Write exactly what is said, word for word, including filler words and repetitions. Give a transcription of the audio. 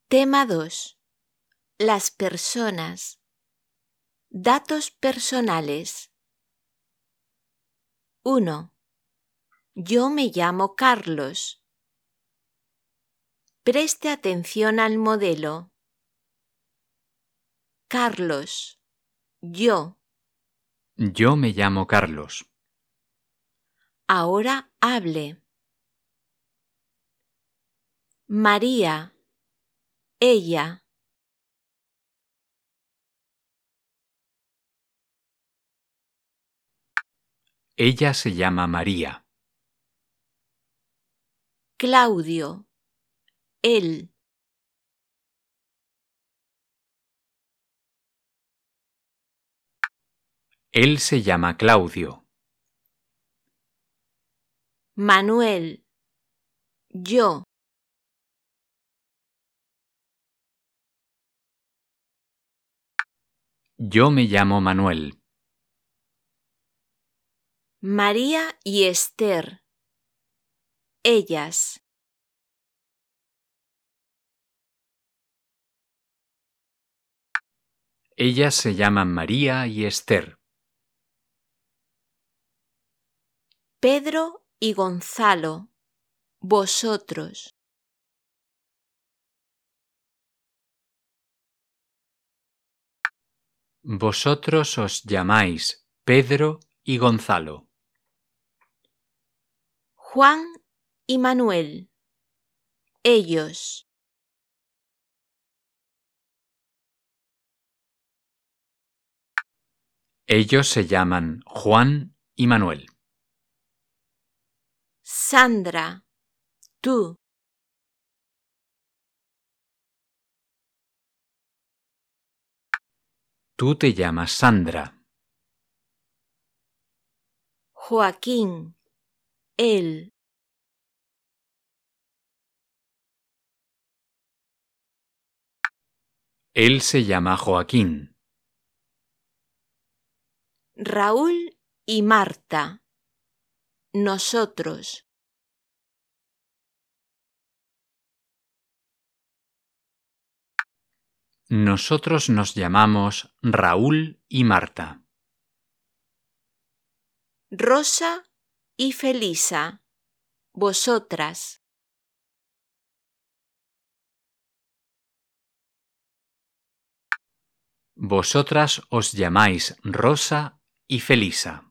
Tema dos. Las personas. Datos personales. uno. Yo me llamo Carlos. Preste atención al modelo. Carlos. Yo. Yo me llamo Carlos. Ahora hable. María. Ella. Ella se llama María. Claudio. Él. Él se llama Claudio. Manuel. Yo. Yo me llamo Manuel. María y Esther. Ellas. Ellas se llaman María y Esther. Pedro y Gonzalo. Vosotros. Vosotros os llamáis Pedro y Gonzalo. Juan y Manuel. Ellos. Ellos se llaman Juan y Manuel. Sandra. Tú. Tú te llamas Sandra. Joaquín. Él. Él se llama Joaquín. Raúl y Marta. Nosotros. Nosotros nos llamamos Raúl y Marta. Rosa y Felisa. Vosotras. Vosotras os llamáis Rosa y Felisa.